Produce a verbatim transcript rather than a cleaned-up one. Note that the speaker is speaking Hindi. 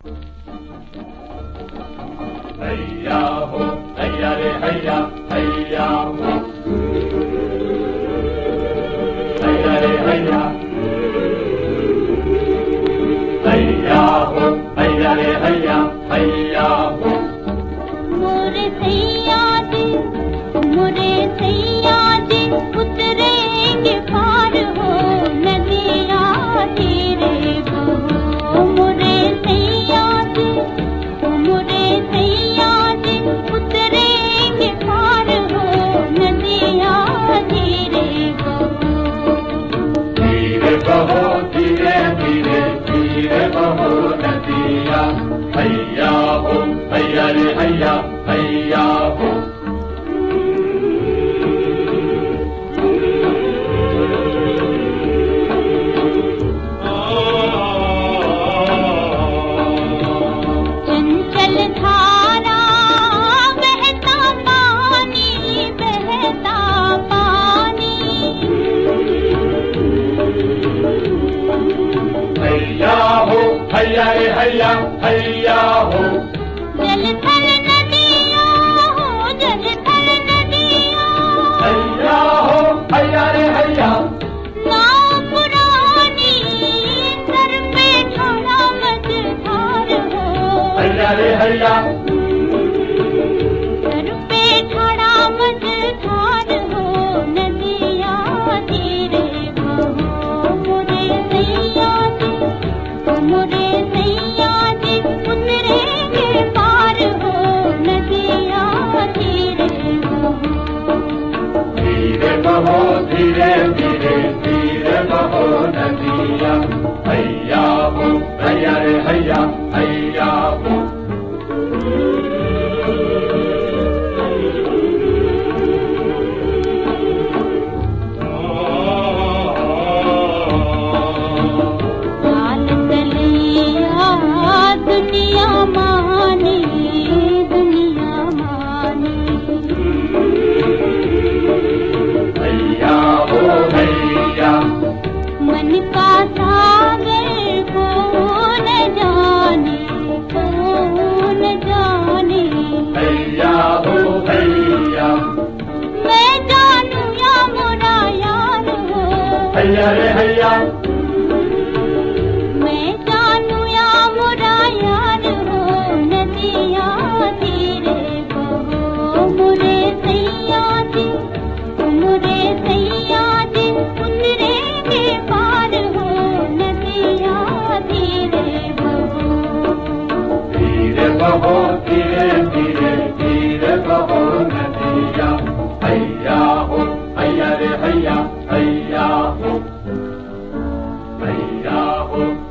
हैया हो हैया रे हैया हैया हो हैया रे हैया हैया हो हैया रे हैया हैया हो मोरे सैया जी मोरे सैया जी उतरेंगे पार हो नदिया तेरे बहो मोरे सैया जी मोरे सैया जी उतरेंगे पार हो नदिया तेरे बहो धीरे बहो धीरे धीरे धीरे बहो नदिया हैया हो हैया रे हैया हैया हो चंचल धारा बहता पानी बहता पानी हैया हो हैया रे हैया हैया हो जल थल नदिया हो जल थल नदिया हैया हो हैया रे हैया नाव पुरानी सर पे ठाड़ा मझधार हो हैया रे हैया सर पे ठाड़ा मझधार हो नदिया तेरे बहो मोरे सैया जी मोरे सैया जी उतरेंगे पार हो नदिया तेरे बहो धीरे बहो धीरे धीरे धीरे बहो नदिया हैया हो हैया रे हैया हैया हो लाल तलैया दुनिया माने दुनिया माने हैया हो हैया मन का सागर कौन जाने कौन जाने हैया हो हैया मैं जानू या मोरा यार हो हैया रे हैया मैं जानू या मोरा यार हो नदिया तेरे बहो मोरे सैया जी मोरे सैया जी उतरेंगे पार हो नदिया तेरे बहो धीरे बहो धीरे धीरे धीरे बहो नदिया हैया हो हैया रे हैया हैया हो हैया हो